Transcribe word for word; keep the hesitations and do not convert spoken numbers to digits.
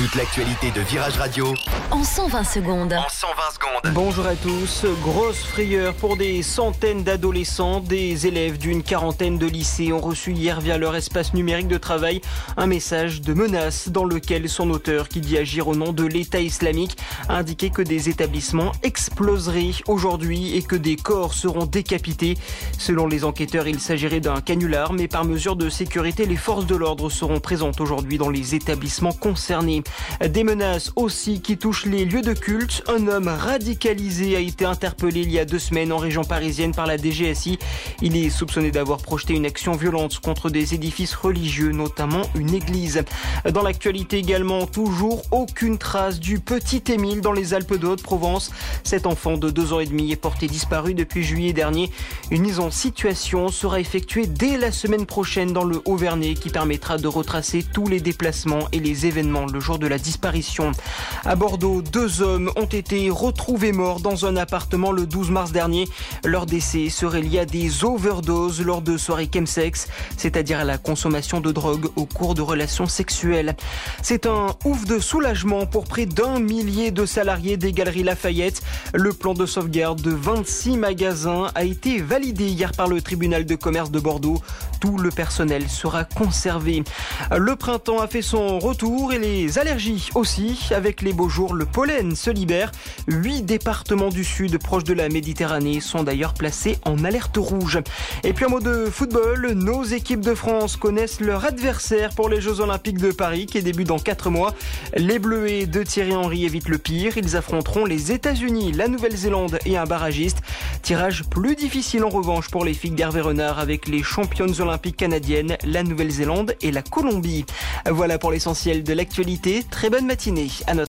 Toute l'actualité de Virage Radio en cent vingt secondes. En cent vingt secondes. Bonjour à tous. Grosse frayeur pour des centaines d'adolescents. Des élèves d'une quarantaine de lycées ont reçu hier via leur espace numérique de travail un message de menace dans lequel son auteur, qui dit agir au nom de l'État islamique, a indiqué que des établissements exploseraient aujourd'hui et que des corps seront décapités. Selon les enquêteurs, il s'agirait d'un canular, mais par mesure de sécurité, les forces de l'ordre seront présentes aujourd'hui dans les établissements concernés. Des menaces aussi qui touchent les lieux de culte. Un homme radicalisé a été interpellé il y a deux semaines en région parisienne par la D G S I. Il est soupçonné d'avoir projeté une action violente contre des édifices religieux, notamment une église. Dans l'actualité également, toujours aucune trace du petit Émile dans les Alpes de Haute-Provence. Cet enfant de deux ans et demi est porté disparu depuis juillet dernier. Une mise en situation sera effectuée dès la semaine prochaine dans le Haut-Vernay qui permettra de retracer tous les déplacements et les événements le jour de la disparition. À Bordeaux, deux hommes ont été retrouvés morts dans un appartement le douze mars dernier. Leur décès serait lié à des overdoses lors de soirées chemsex, c'est-à-dire à la consommation de drogue au cours de relations sexuelles. C'est un ouf de soulagement pour près d'un millier de salariés des Galeries Lafayette. Le plan de sauvegarde de vingt-six magasins a été validé hier par le tribunal de commerce de Bordeaux. Tout le personnel sera conservé. Le printemps a fait son retour et les allergies aussi. Avec les beaux jours, le pollen se libère. Huit départements du sud proches de la Méditerranée sont d'ailleurs placés en alerte rouge. Et puis un mot de football, nos équipes de France connaissent leur adversaire pour les Jeux Olympiques de Paris qui débutent dans quatre mois. Les Bleuets de Thierry Henry évitent le pire. Ils affronteront les États-Unis, la Nouvelle-Zélande et un barragiste. Tirage plus difficile en revanche pour les filles d'Hervé Renard avec les championnes olympiques canadiennes, la Nouvelle-Zélande et la Colombie. Voilà pour l'essentiel de l'actualité. Très bonne matinée à notre